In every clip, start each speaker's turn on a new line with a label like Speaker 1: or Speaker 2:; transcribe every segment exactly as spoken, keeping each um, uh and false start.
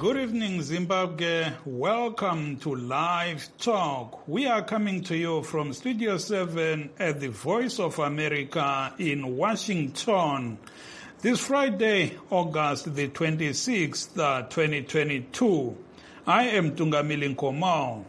Speaker 1: Good evening, Zimbabwe. Welcome to Live Talk. We are coming to you from Studio seven at the Voice of America in Washington. This Friday, August the twenty-sixth, twenty twenty-two. I am Tungamili Nkomao.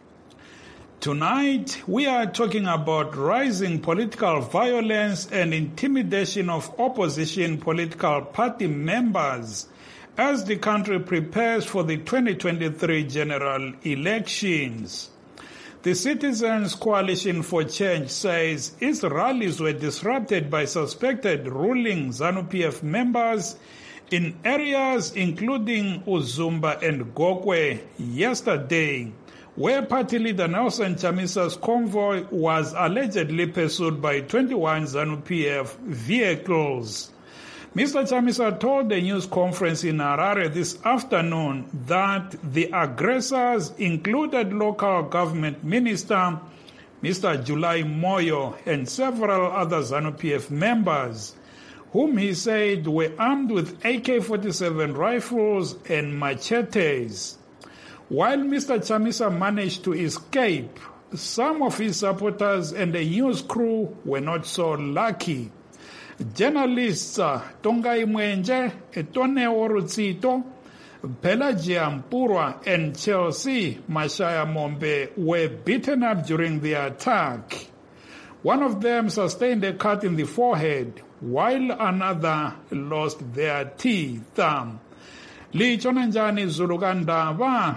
Speaker 1: Tonight, we are talking about rising political violence and intimidation of opposition political party members as the country prepares for the twenty twenty-three general elections. The Citizens Coalition for Change says its rallies were disrupted by suspected ruling ZANU-P F members in areas including Uzumba and Gokwe yesterday, where party leader Nelson Chamisa's convoy was allegedly pursued by twenty-one ZANU-P F vehicles. Mister Chamisa told a news conference in Harare this afternoon that the aggressors included local government minister Mister July Moyo and several other ZANU-P F members, whom he said were armed with A K forty-seven rifles and machetes. While Mister Chamisa managed to escape, some of his supporters and the news crew were not so lucky. Journalists Tongai Mwenje, Etoneo Rutsito, Pelagia Mpurwa, and Chelsea Mashaya Mombe were beaten up during the attack. One of them sustained a cut in the forehead, while another lost their teeth. Lichonanjani Zulugandava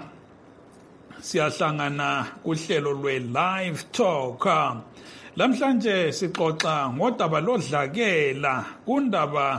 Speaker 1: siyahlangana kuhlelo lwe Live Talk. Lamhlanje sixoxa ngodaba lodlakela kundaba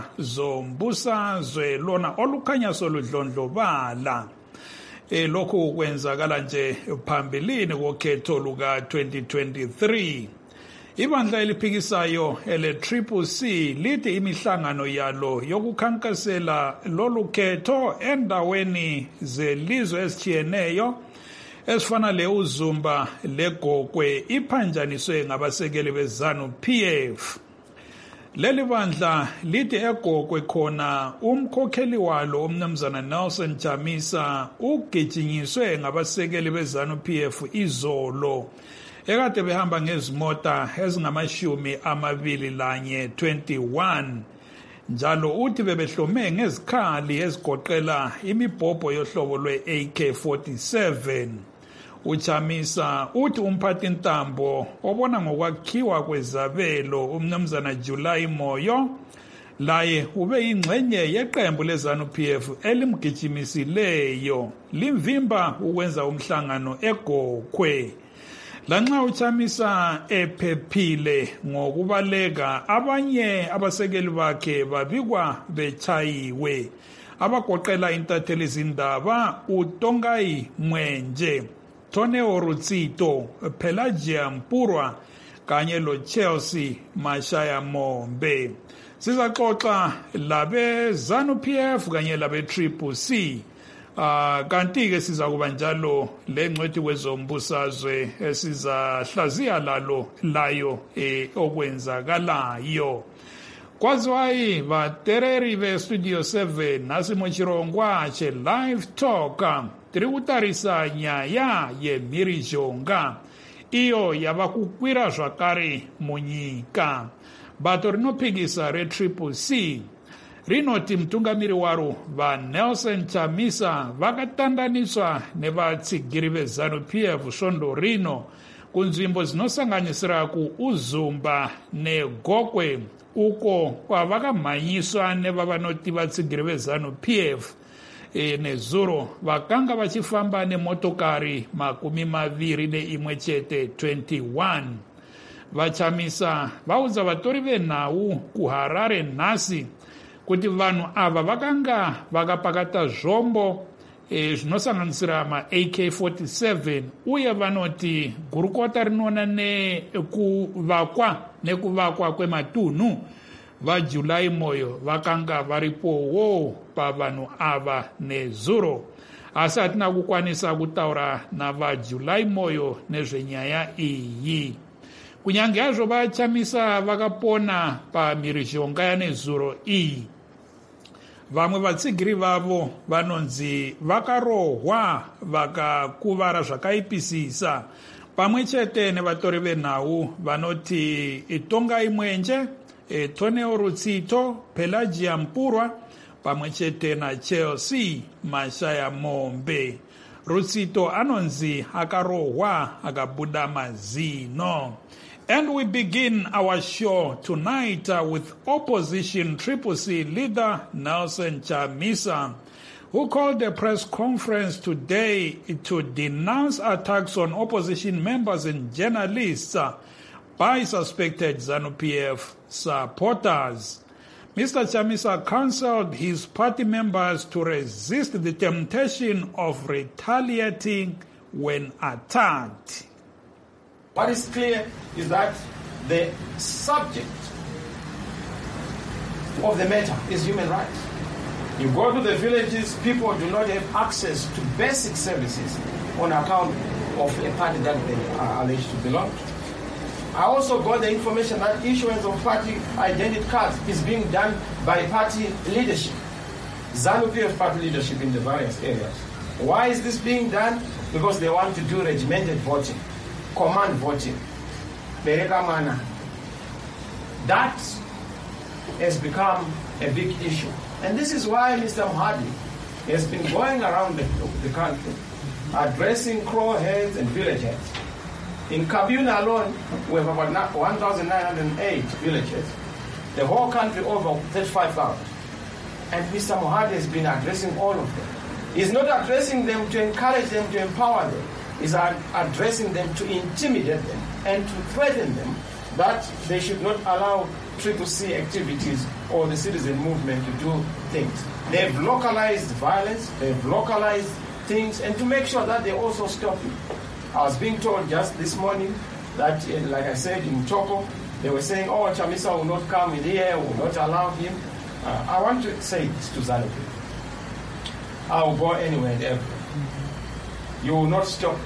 Speaker 1: zombusazwe lona olukhanya soludlondlobala eh lokho kwenzakala nje phambilini kokhetho luka twenty twenty-three. Ibandla eliphikisayo ele Triple C lithi imihlangano yalo yokukhankasela lolu khetho endaweni zelizwe ezitshiyeneyo esifana le Uzumba le Gokwe iphanjaniswe ngabasekeli beZANU-P F. Leli bandla lithi eGokwe khona umkhokheli walo umnumzana Nelson Chamisa ugijinyiswe ngabasekeli beZANU-P F izolo ekade behamba ngezimota ezingamashumi amabili lanye twenty-one. Njalo uthi bebehlome ngezikhali ezigoqela imibhobho yohlobo lwe A K forty-seven. Uchamisa uthi umphathi ntambo obona ngokwakhiwa kwezabelo umnumzana July Moyo laye ube ingxenye yeqembu leZANU-P F elimgijimisileyo limvimba ukwenza umhlangano eGokwe. Lanxa uChamisa ephephile ngokubaleka, abanye abasekeli bakhe babikwa bechayiwe abagoqela intatheli izindaba uTongai Mwenje, Toneo Rutsito, Pelagia Mpurwa kanye lo Chelsea Mashaya Mombe. Sizaxoxa labe ZANU-P F kanye labe Triple C. Uh, kanti ke sizakuba njalo lengcwethi kwezombusazwe esizahlaziya lalo layo eh, okwenzakalayo. Kwaziwayi batereri be Studio seven nasimochirongwa che Live Talk tiri kutarisa nyaya ye mhirizhonga iyo yavakukwira zvakare munyika. Bato rinophikisa re Triple C rinoti mutungamiri waro vaNelson Chamisa vakatandaniswa nevatsigiri veZANU-P F svondo rino kunzvimbo dzinosanganisira kuUzumba neGokwe, uko kwavakamhanyiswa nevavanoti vatsigiri veZANU-P F e, nezuro vakanga vachifamba nemotokari makumi maviri neimwe chete twenty-one. Vachamisa vaudza vatori venhau kuHarare nhasi kuti vanhu ava vakanga vakapakata zvombo e, zvinosanganisira ma A K forty-seven uye vanoti gurukota rinoona nekuvakwa nekuvakwa kwematunhu vaJuly Moyo vakanga varipowo pavanhu ava nezuro. Asi hatina kukwanisa kutaura navaJuly Moyo nezvenyaya iyi. Kunyange hazvo vachamisa vakapona pamhirizhonga yanezuro iyi, vamwe vatsigiri vavo vanonzi vakarohwa vakakuvara zvakaipisisa, pamwe chete nevatori venhau vanoti Tongai Mwenje, Toneo Rutsito, Pelagia Mpurwa, pamwe chete na Chelsea Mashaya Mombe. Rutsito anonzi akarohwa akabuda mazino. And we begin our show tonight uh, with opposition Triple C leader Nelson Chamisa, who called a press conference today to denounce attacks on opposition members and journalists uh, by suspected ZANU P F supporters. Mister Chamisa counseled his party members to resist the temptation of retaliating when attacked.
Speaker 2: What is clear is that the subject of the matter is human rights. You go to the villages, people do not have access to basic services on account of a party that they are alleged to belong to. I also got the information that issuance of party identity cards is being done by party leadership, ZANU P F party leadership in the various areas. Why is this being done? Because they want to do regimented voting, command voting. Berekamana. That has become a big issue. And this is why Mister Mohadi has been going around the, the country addressing crow heads and village heads. In Kabuna alone, we have about one thousand nine hundred eight villages. The whole country over thirty-five thousand. And Mister Mohadi has been addressing all of them. He's not addressing them to encourage them, to empower them. He's addressing them to intimidate them and to threaten them that they should not allow Triple C activities or the citizen movement to do things. They've localized violence, they've localized things, and to make sure that they also stop it. I was being told just this morning that, like I said, in Toko, they were saying, oh, Chamisa will not come in here, will not allow him. Uh, I want to say this to ZANU P F. I will go anywhere and everywhere. You will not stop.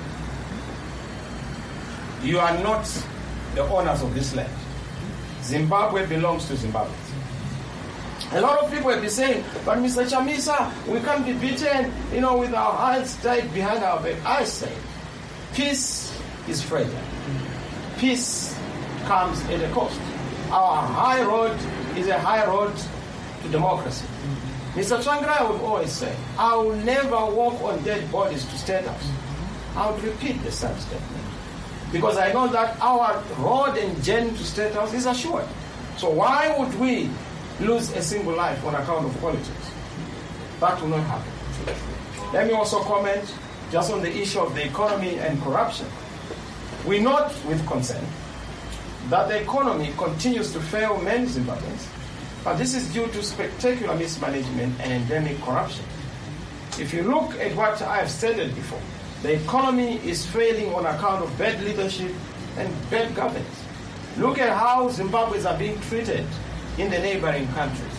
Speaker 2: You are not the owners of this land. Zimbabwe belongs to Zimbabwe. A lot of people have been saying, but Mister Chamisa, we can't be beaten, you know, with our hands tied behind our back. I say, peace is fragile. Peace comes at a cost. Our high road is a high road to democracy. Mister Tsvangirai would always say, I will never walk on dead bodies to State House. I would repeat the same statement. Because I know that our road and journey to State House is assured. So why would we lose a single life on account of politics? That will not happen. Let me also comment just on the issue of the economy and corruption. We note with concern that the economy continues to fail many Zimbabweans, but this is due to spectacular mismanagement and endemic corruption. If you look at what I have stated before, the economy is failing on account of bad leadership and bad governance. Look at how Zimbabweans are being treated in the neighboring countries.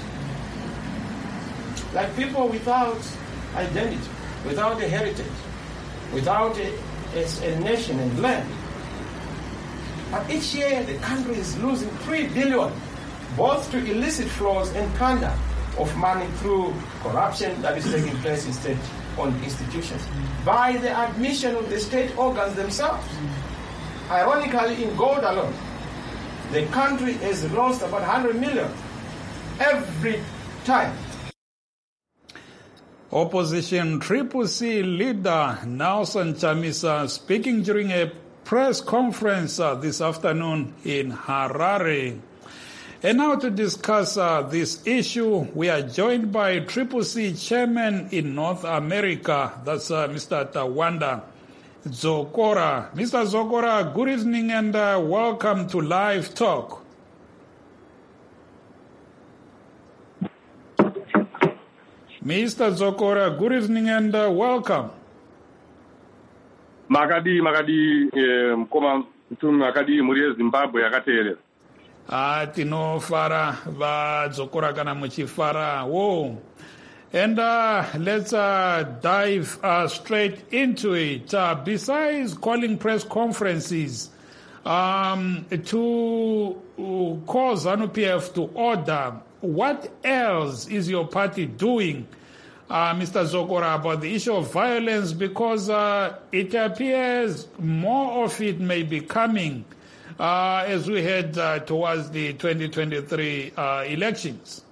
Speaker 2: Like people without identity, without a heritage, without a, a, a nation and land. But each year the country is losing three billion, both to illicit flows and plunder of money through corruption that is taking place in state-owned institutions, by the admission of the state organs themselves. Ironically, in gold alone, the country has lost about one hundred million every time.
Speaker 1: Opposition Triple C leader Nelson Chamisa speaking during a press conference uh, this afternoon in Harare. And now to discuss uh, this issue, we are joined by Triple C chairman in North America, that's uh, Mister Tawanda Zokora. Mister Zokora, good evening and uh, welcome to Live Talk. Mister Zokora, good evening and uh, welcome.
Speaker 3: Makadi, Makadi, mkoma mtume Makadi, Murie Zimbabwe, yakatele.
Speaker 1: Ah, tinofara va Zokora kana muchifara. Whoa. And uh, let's uh, dive uh, straight into it. Uh, besides calling press conferences um, to uh, cause ZANU P F to order what else is your party doing, uh, Mister Zokora, about the issue of violence? Because uh, it appears more of it may be coming uh, as we head uh, towards the twenty twenty-three uh, elections.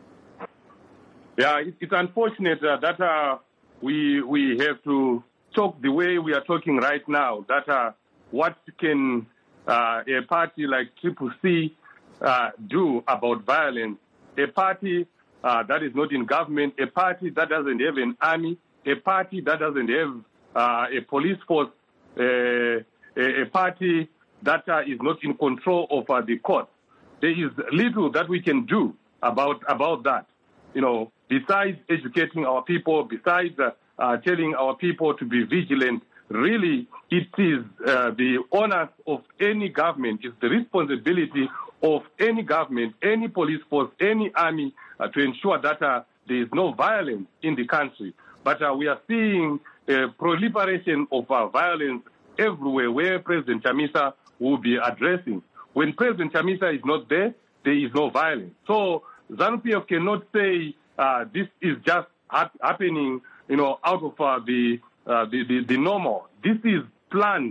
Speaker 3: Yeah, it's unfortunate uh, that uh, we we have to talk the way we are talking right now, that uh, what can uh, a party like Triple C uh, do about violence? A party uh, that is not in government, a party that doesn't have an army, a party that doesn't have uh, a police force, uh, a, a party that uh, is not in control of uh, the court. There is little that we can do about about that. You know, besides educating our people, besides uh, uh, telling our people to be vigilant, really it is uh, the onus of any government, it's the responsibility of any government, any police force, any army uh, to ensure that uh, there is no violence in the country. But uh, we are seeing a proliferation of uh, violence everywhere where President Chamisa will be addressing. When President Chamisa is not there, there is no violence. So ZANU-P F cannot say uh, this is just ha- happening, you know, out of uh, the, uh, the, the the normal. This is planned,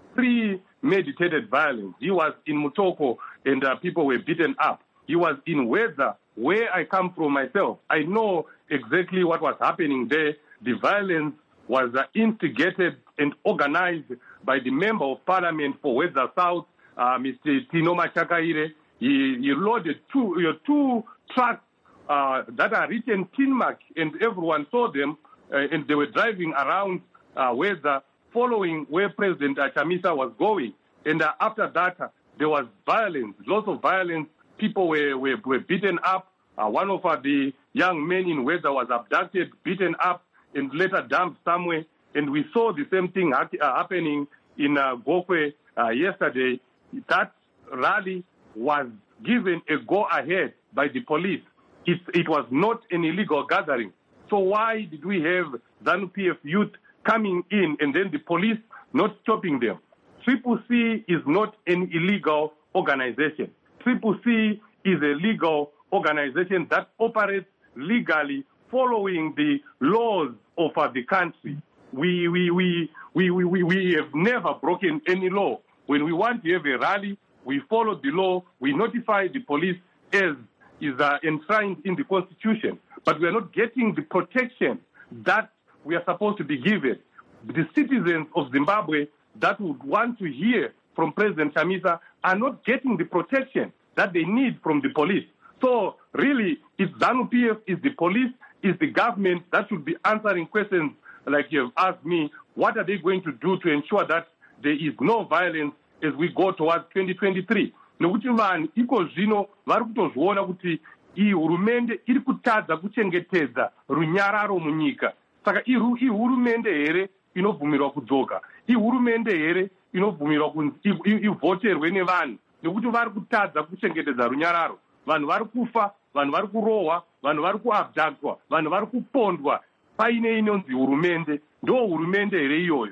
Speaker 3: premeditated violence. He was in Mutoko and uh, people were beaten up. He was in Weza, where I come from myself. I know exactly what was happening there. The violence was uh, instigated and organized by the member of parliament for Weza South, uh, Mister Tino Machakaire. He, he loaded two, uh, two trucks uh, that are written Tinmark, and everyone saw them, uh, and they were driving around uh, Weza, following where President Chamisa was going. And uh, after that, uh, there was violence, lots of violence. People were, were, were beaten up. Uh, one of uh, the young men in Weza was abducted, beaten up, and later dumped somewhere. And we saw the same thing ha- uh, happening in uh, Gokwe uh, yesterday. That rally was given a go-ahead by the police. It, it was not an illegal gathering. So why did we have ZANU-P F youth coming in and then the police not stopping them? Triple C is not an illegal organization. Triple C is a legal organization that operates legally following the laws of uh, the country. We, we, we, we, we, we, we have never broken any law. When we want to have a rally, we follow the law. We notify the police as is uh, enshrined in the Constitution. But we are not getting the protection that we are supposed to be given. The citizens of Zimbabwe that would want to hear from President Chamisa are not getting the protection that they need from the police. So really, if ZANU-P F is the police, is the government that should be answering questions like you have asked me, what are they going to do to ensure that there is no violence as we go towards twenty twenty-three? Nokuti vanhu iko zvino vari kutozviona kuti iyi hurumende iri kutadza kuchengetedza runyararo munyika. Saka ihurumende here inobvumirwa kudzoka, ihurumende here inobvumirwa kunzi ivhoterwe nevanhu, nekuti vari kutadza kuchengetedza runyararo. Vanhu vari kufa, vanhu vari kurohwa, vanhu vari kuabductwa, vanhu vari kupondwa. Paine inonzi hurumende, ndo hurumende here iyoyo.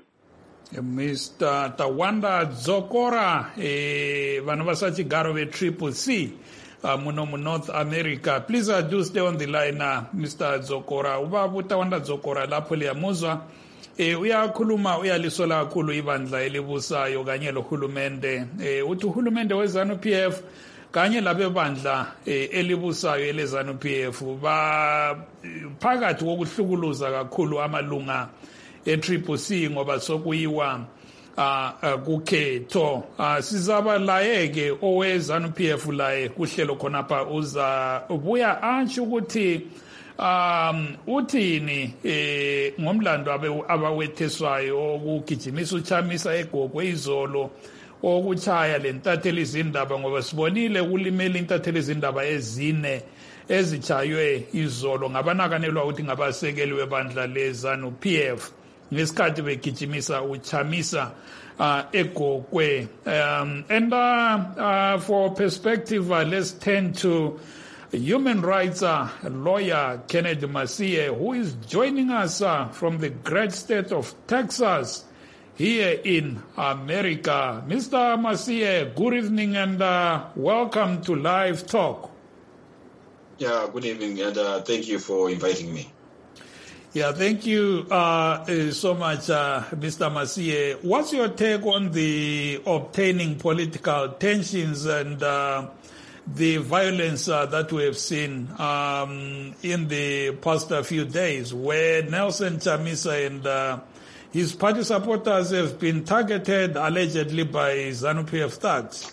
Speaker 1: Mister Tawanda Zokora, eh, vanhu vasachigaro ve-Triple C uh, muno mu-North America. Please uh, do stay on the line, uh, Mister Zokora. Ubaba Tawanda Zokora lapho liyamuzwa. Eh, uyakhuluma uyalisola kakhulu ibandla elibusayo kanye lohulumende. Eh, uthi uhulumende we-ZANU-P F kanye labebandla eh, elibusayo ele-ZANU-P F ba phakathi kokuhlukuluza kakhulu amalunga e-Triple C ngoba sokuyiwa uh, kukhetho. Uh, sizaba laye-ke owe-ZANU-P F laye kuhlelo khonapha uza ubuya atsho ukuthi um uthini eh ngomlando abawetheswayo okugijimisa uChamisa eGogwe izolo okuchaya lentatheli izindaba ngoba sibonile kulimela intatheli izindaba ezine ezichaywe izolo ngabanakanelwa ukuthi ngabasekeli webandla leZANU-P F ngesikhathi begijimisa uChamisa uh, eGogwe. Um, and uh, uh, for perspective, uh, let's turn to human rights uh, lawyer Kennedy Masie, who is joining us uh, from the great state of Texas here in America. Mister Masie, good evening and uh, welcome to Live Talk.
Speaker 4: Yeah, good evening, and uh, thank you for inviting me.
Speaker 1: Yeah, thank you uh, uh, so much, uh, Mister Masie. What's your take on the obtaining political tensions and uh, the violence uh, that we have seen um, in the past few days, where Nelson Chamisa and uh, his party supporters have been targeted allegedly by ZANU-P F thugs?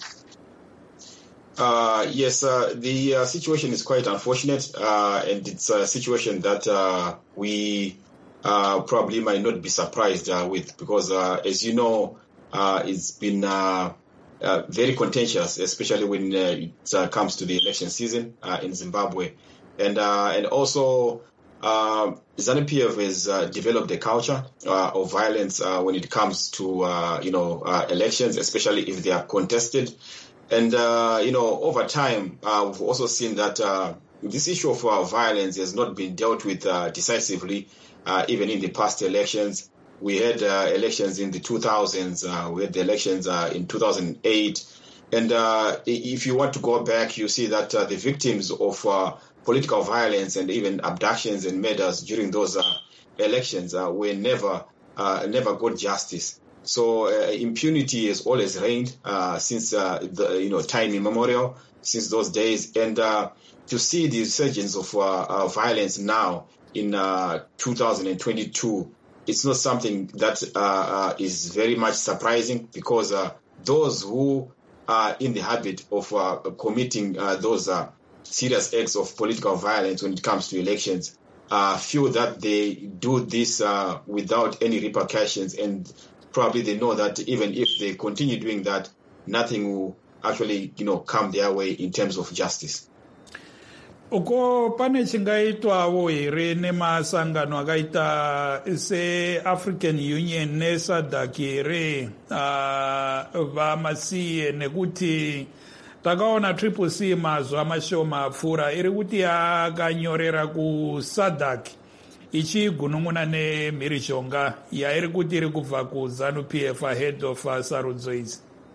Speaker 4: Uh, yes, uh, the uh, situation is quite unfortunate, uh, and it's a situation that uh, we uh, probably might not be surprised uh, with, because, uh, as you know, uh, it's been uh, uh, very contentious, especially when uh, it uh, comes to the election season uh, in Zimbabwe. And uh, and also, uh, ZANU-P F has uh, developed a culture uh, of violence uh, when it comes to, uh, you know, uh, elections, especially if they are contested. And, uh, you know, over time, uh, we've also seen that uh, this issue of uh, violence has not been dealt with uh, decisively, uh, even in the past elections. We had uh, elections in the two thousands, uh, we had the elections uh, in two thousand eight. And uh, if you want to go back, you see that uh, the victims of uh, political violence and even abductions and murders during those uh, elections uh, were never, uh, never got justice. So uh, impunity has always reigned uh, since uh, the you know time immemorial, since those days, and uh, to see the resurgence of uh, uh, violence now in uh, two thousand twenty-two, it's not something that uh, uh, is very much surprising, because uh, those who are in the habit of uh, committing uh, those uh, serious acts of political violence when it comes to elections uh, feel that they do this uh, without any repercussions, and probably they know that even if they continue doing that, nothing will actually, you know, come their way in terms of justice.
Speaker 1: Uko pane chingaitwawo here nemasangano akaita se-African Union ne-SADC here vamasiye nekuti takaona triple C mazuva mashoma apfuura iri kuti akanyorera ku-SADC ichigunun'una nemhirizhonga yairi kuti iri kubva kuZANU-P F ahead of uh, sarudzo idzi.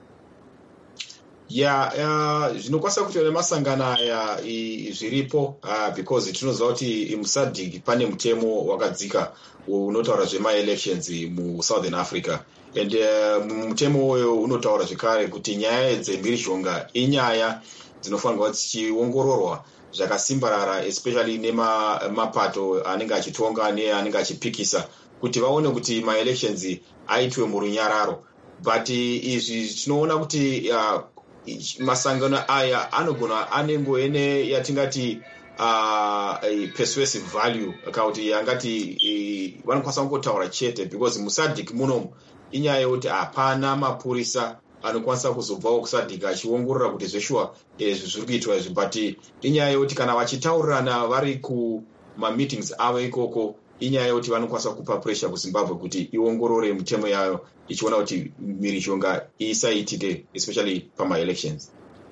Speaker 4: Yeah, uh, zvinokwanisa kuti nemasangano aya zviripo uh, because tinoziva kuti muSADC pane mutemo wakadzika unotaura zvema-elections muSouthern Africa, and uh, mutemo uyo unotaura zvekare kuti nyaya dzemhirizhonga inyaya dzinofanirwa dzichiongororwa zvakasimbarara, especially nemapato anenge achitonga neanenge achipikisa, kuti vaone kuti ma-elections aitwe murunyararo. But izvi tinoona kuti uh, masangano aya anogona anengo ene yatingati uh, persuasive value, kuti yangati uh, vanokwanisa kungotaura chete, because muSADC muno inyaya yekuti hapana mapurisa anokwanisa kuzobvawo kuSADC achiongorora kuti zveshuwa izvi zviri kuitwa izvi, but inyaya yekuti kana vachitaurirana vari kumameetings avo ikoko, inyaya yekuti vanokwanisa kupa pressure kuZimbabwe kuti iongorore mitemo yayo ichiona kuti mhirizhonga isaitike, especially pama-elections.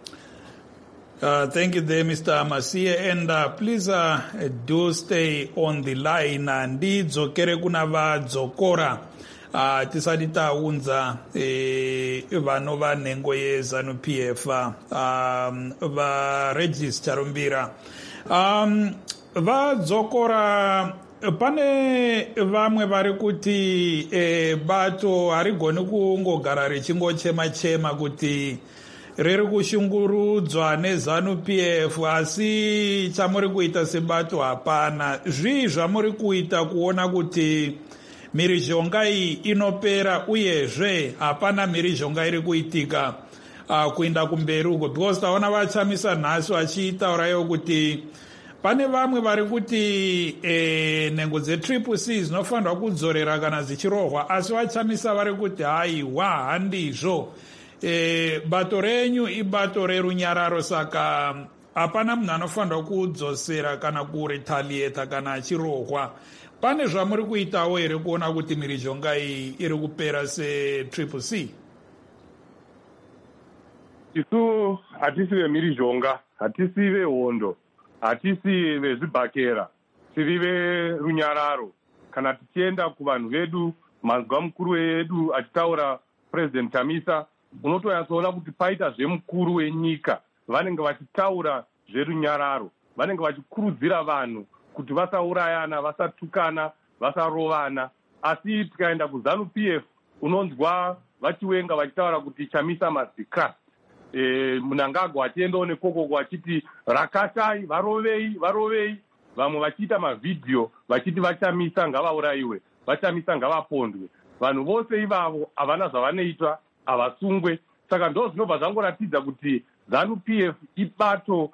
Speaker 1: Uh, thank you there, Mister Masie, and uh, please uh, do stay on the line. Ndidzokere kuna vadzokora uh, tisati taunza eh, vanova nhengo yeZANU-P F um, vaRegis Charumbira. Um, vadzokora pane vamwe vari kuti e, bato harigoni kungogara richingochema chema kuti riri kushungurudzwa neZANU-P F, asi chamuri kuita sebato hapana. Zvii zvamuri kuita kuona kuti mhirizhonga iyi inopera, uyezve hapana mhirizhonga iri kuitika uh, kuenda kumberi uko? Because taona vachamisa nhasi vachitaurayo kuti pane vamwe vari kuti e, nhengo dzetriple C dzinofanirwa kudzorera kana dzichirohwa, asi vachamisa vari kuti haiwa handizvo, e, bato renyu ibato rerunyararo, saka hapana munhu anofanirwa kudzosera kana kuretaliata kana achirohwa. Pane zvamuri kuitawo here kuona kuti mhirizhonga iyi iri kupera setriple C?
Speaker 3: Isu hatisi vemhirizhonga, hatisi vehondo, hatisi vezvibhakera, tiri verunyararo. Kana tichienda kuvanhu vedu, mazwa mukuru wedu achitaura President Chamisa, unotoyatsoona kuti paita zvemukuru wenyika vanenge vachitaura zverunyararo. vanenge vachikurudzira vanhu kuti vasaurayana, vasatukana, vasarovana. Asi tikaenda kuZANU-P F unonzwa vachiwenga vachitaura kuti Chamisa must be crushed. E, Mnangagwa achiendawo nekokoko vachiti Rakashai varovei varovei, vamwe vachiita mavhidhiyo vachiti vaChamisa ngavaurayiwe, vaChamisa ngavapondwe. Vanhu vose ivavo havana zvavanoitwa, havasungwe. Saka ndo zvinobva zvangoratidza kuti ZANU-P F ibato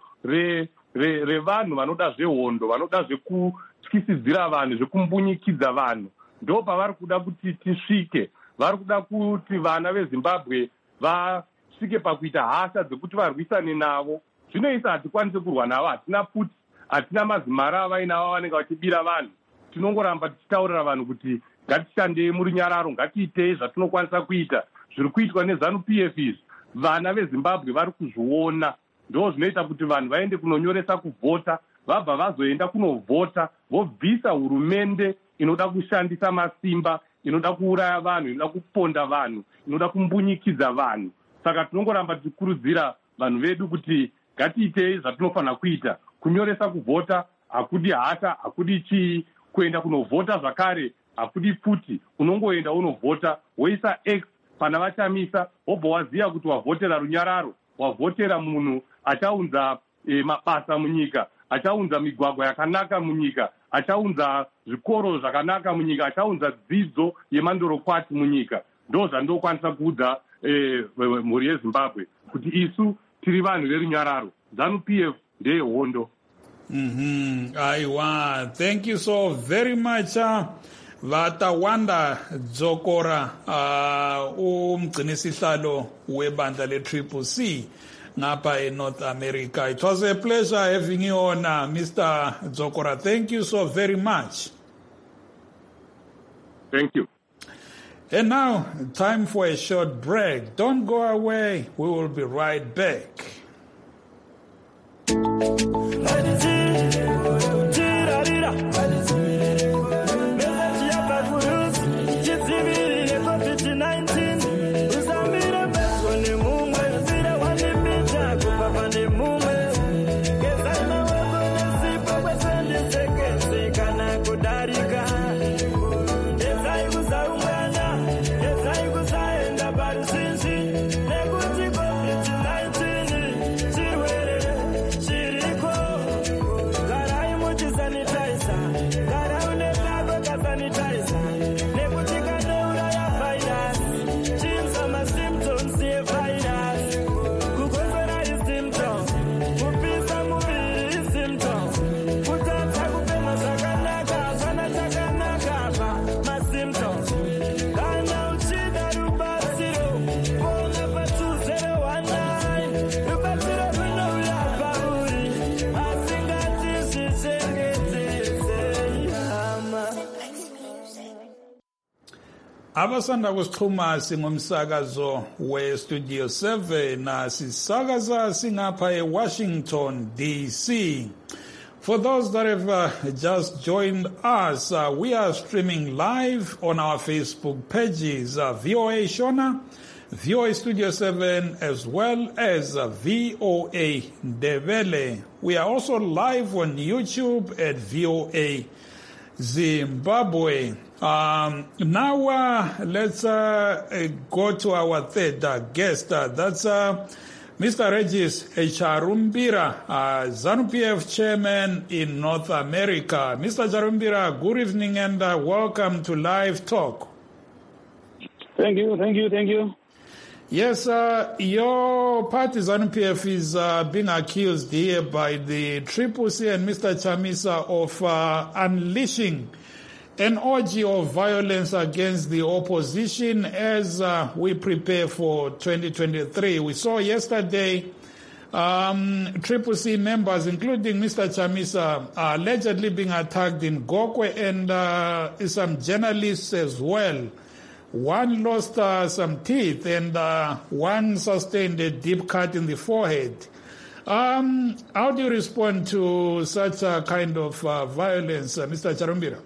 Speaker 3: revanhu vanoda zvehondo, vanoda zvekutyisidzira vanhu, zvekumbunyikidzira vanhu. Ndo pavari kuda kuti tisvike. Vari kuda kuti vana veZimbabwe vasvike pakuita hasha dzekuti varwisane navo. Zvinoisa hatikwanisi kurwa navo, hatina futi, hatina mazimara avainavo vanenge vachibira vanhu. Tinongoramba tichitaurira vanhu kuti ngatishandei muri nyararo, ngatiitei zvatinokwanisa kuita. Zviri kuitwa neZANU-P F izvi vana veZimbabwe vari kuzviona. Ndo zvinoita kuti vanhu vaende kunonyoresa kuvhota, vabva vazoenda kunovhota, vobvisa hurumende inoda kushandisa masimba, inoda kuuraya vanhu, inoda kuponda vanhu, inoda kumbunyikidza vanhu. Saka tinongoramba tichikurudzira vanhu vedu kuti ngatiitei zvatinofanira kuita. Kunyoresa kuvhota hakudi hata, hakudi chii. Kuenda kunovhota zvakare hakudi futi. Unongoenda unovhota, woisa X pana vaChamisa, wobva waziva kuti wavhotera runyararo, wavhotera munhu achaunza e, mabasa munyika, achaunza migwagwa yakanaka munyika, achaunza zvikoro zvakanaka munyika, achaunza dzidzo yemandorokwati munyika. Ndo zvandokwanisa kuudza e, mhuri yeZimbabwe kuti isu tiri vanhu verunyararo. ZANU-P F ndeyehondo.
Speaker 1: Mm-hmm. Aiwa, thank you so very much. Uh, Vatawanda Dzokora, uh, umgcinisihlalo webandla le-Triple C ngapha in North America. It was a pleasure having you on, uh, Mister Dzokora. Thank you so very much.
Speaker 3: Thank you.
Speaker 1: And now, time for a short break. Don't go away. We will be right back. Abasanda kusixhuma singumsakazo we-Studio seven sisakaza singapha e-Washington D C. For those that have uh, just joined us, uh, we are streaming live on our Facebook pages, uh, V O A Shona, V O A Studio seven, as well as uh, V O A Ndebele. We are also live on YouTube at V O A Zimbabwe. Um, now uh, let's uh, go to our third uh, guest. Uh, that's uh, Mister Regis Charumbira, uh, ZANU-P F chairman in North America. Mister Charumbira, good evening and uh, welcome to Live Talk.
Speaker 5: Thank you, thank you, thank you.
Speaker 1: Yes, uh, your party ZANU-P F is uh, being accused here by the Triple C and Mister Chamisa of uh, unleashing an orgy of violence against the opposition as uh, we prepare for twenty twenty-three. We saw yesterday um, Triple C members, including Mister Chamisa, uh, allegedly being attacked in Gokwe, and uh, some journalists as well. One lost uh, some teeth and uh, one sustained a deep cut in the forehead. Um, how do you respond to such a kind of uh, violence, uh, Mister Charumbira?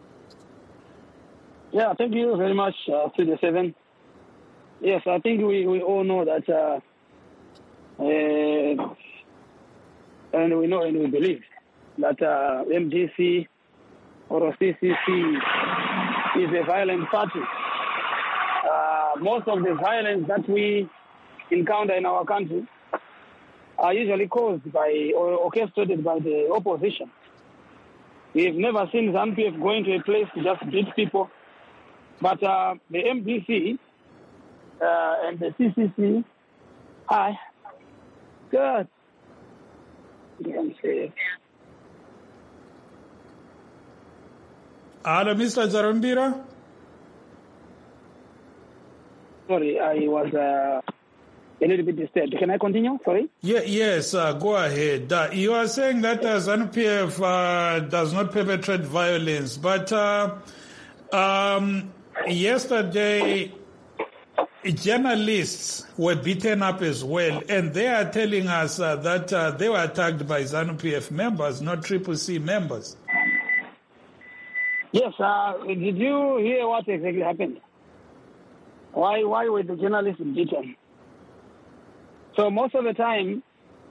Speaker 5: Yeah, thank you very much, uh, Studio seven. Yes, I think we, we all know that uh, uh, and we know and we believe that uh, M D C or C C C is a violent party. Uh, most of the violence that we encounter in our country are usually caused by or orchestrated by the opposition. We've never seen ZANU P F going to a place to just beat people, but uh, the M D C uh, and the C C C, hi, good.
Speaker 1: Hello, Mister Charumbira.
Speaker 5: Sorry, I was uh, a little bit disturbed. Can I continue? Sorry?
Speaker 1: Yeah, yes, uh, go ahead. Uh, you are saying that uh, ZANU P F uh, does not perpetrate violence, but uh, um, yesterday journalists were beaten up as well, and they are telling us uh, that uh, they were attacked by ZANU P F members, not Triple C members.
Speaker 5: Yes, uh, did you hear what exactly happened? Why why were the journalists beaten? So most of the time,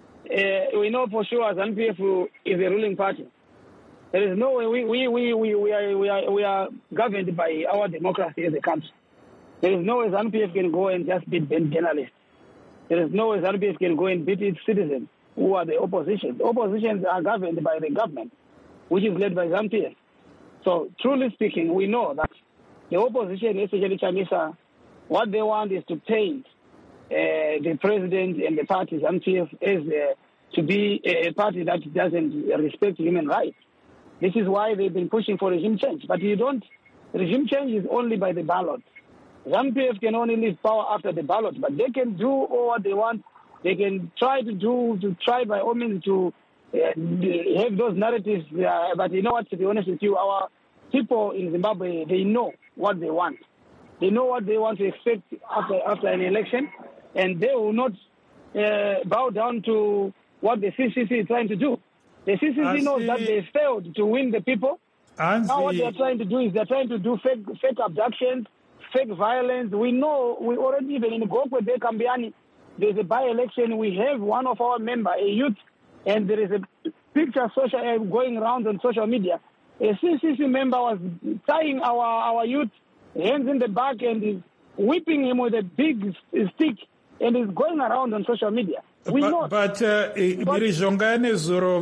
Speaker 5: uh, we know for sure ZANU P F is a ruling party. There is no way we, we, we, we, we, are, we, are, we are governed by our democracy as a country. There is no way ZANU P F can go and just beat journalists. There is no way ZANU P F can go and beat its citizens who are the opposition. The oppositions are governed by the government, which is led by ZANU P F. So truly speaking, we know that the opposition, especially Chamisa, what they want is to paint uh, the president and the party, ZANU P F, as uh, to be a party that doesn't respect human rights. This is why they've been pushing for regime change. But you don't, regime change is only by the ballot. ZANU P F can only leave power after the ballot, but they can do all what they want. They can try to do, to try by all means to uh, have those narratives. Uh, but you know what, to be honest with you, our people in Zimbabwe, they know what they want. They know what they want to expect after after an election, and they will not uh, bow down to what the C C C is trying to do. The C C C knows that they failed to win the people. Now what they're trying to do is they're trying to do fake fake abductions, fake violence. We know, we already, even in Gokwe de Kambiani, there's a by-election. We have one of our members, a youth, and there is a picture social uh, going around on social media. A C C C member was tying our, our youth, hands in the back, and is whipping him with a big stick, and is going around on social media. We
Speaker 1: but,
Speaker 5: know.
Speaker 1: But uh, Mirizhongane Zuro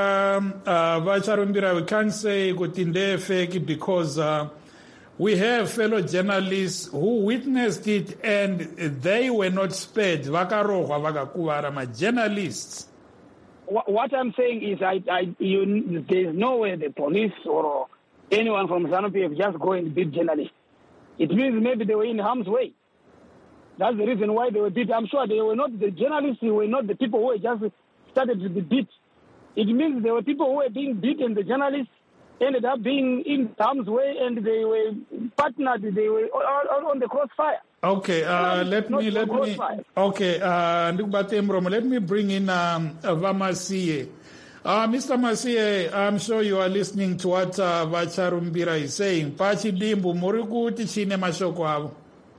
Speaker 1: Vacharumbira, we can't say Gutinde fake because uh, we have fellow journalists who witnessed it and they were not spared. Vakarohwa vakakuwara, my journalists.
Speaker 5: What I'm saying is, I, I, you, there's no way the police or anyone from ZANU P F just go and beat journalists. It means maybe they were in harm's way. That's the reason why they were beat. I'm sure they were not the journalists, who were not the people who were just started to be beat. It means there were people who were being beat and the journalists ended up being in harm's way and they were partnered, they were on the crossfire.
Speaker 1: Okay, uh, let me, let me, okay, uh, let me bring in um, Vamasiye. Uh, Mister Masiye, I'm sure you are listening to what uh, Vacharumbira is saying. Pachi dimbu, murikuti chine mashoko avo.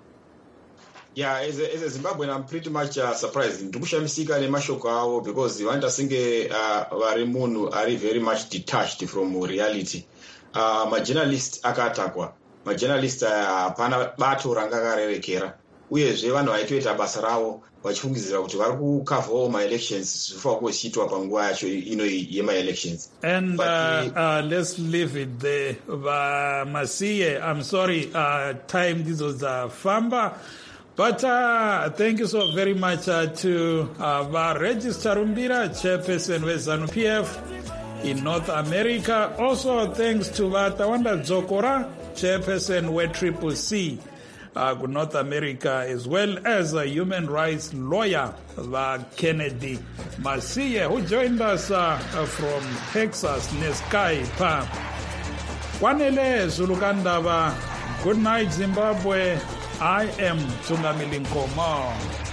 Speaker 4: Yeah, as a, as a Zimbabwean, I'm pretty much uh, surprised. Ndikushamisika nemashoko avo because vanda singe vari munhu ari very much detached from reality. Uh, majournalist akatakwa. Majournalist hapana bato ranga karerekera. Uyezve vanhu vaitoita basa ravo vachifungidzira kuti vari kukavhawo ma-elections zvifanira kuchiitwa panguva yacho ino yema-elections.
Speaker 1: And uh, uh, let's leave it there. Masiye, I'm sorry, uh, time this was uh, famba. But uh, thank you so very much uh, to uh, Regis Charumbira, chairperson with ZANU P F in North America. Also thanks to Tawanda Zokora, chairperson with Triple C uh, North America, as well as a human rights lawyer, uh, Kennedy Masiye, who joined us uh, from Texas, Neskai Pa. Kwanele Zulukandava. Good night, Zimbabwe. I am Tsungamili Nkomo.